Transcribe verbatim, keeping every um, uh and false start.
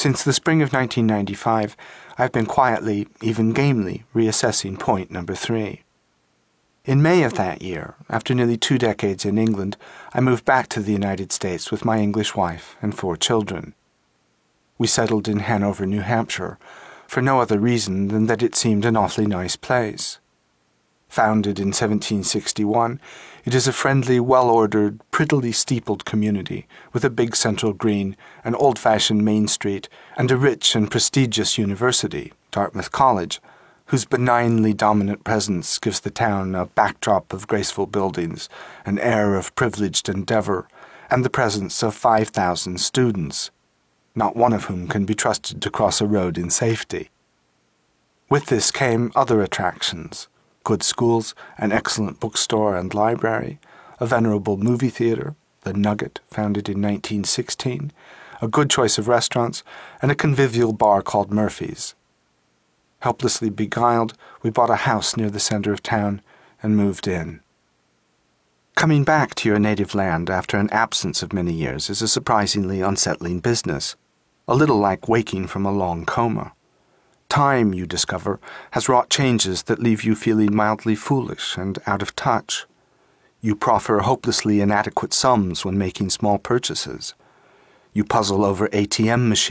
Since the spring of nineteen ninety-five, I've been quietly, even gamely, reassessing point number three. In May of that year, after nearly two decades in England, I moved back to the United States with my English wife and four children. We settled in Hanover, New Hampshire, for no other reason than that it seemed an awfully nice place. Founded in seventeen sixty-one, it is a friendly, well-ordered, prettily steepled community with a big central green, an old-fashioned main street, and a rich and prestigious university, Dartmouth College, whose benignly dominant presence gives the town a backdrop of graceful buildings, an air of privileged endeavor, and the presence of five thousand students, not one of whom can be trusted to cross a road in safety. With this came other attractions: good schools, an excellent bookstore and library, a venerable movie theater, the Nugget, founded in nineteen sixteen, a good choice of restaurants, and a convivial bar called Murphy's. Helplessly beguiled, we bought a house near the center of town and moved in. Coming back to your native land after an absence of many years is a surprisingly unsettling business, a little like waking from a long coma. Time, you discover, has wrought changes that leave you feeling mildly foolish and out of touch. You proffer hopelessly inadequate sums when making small purchases. You puzzle over A T M machines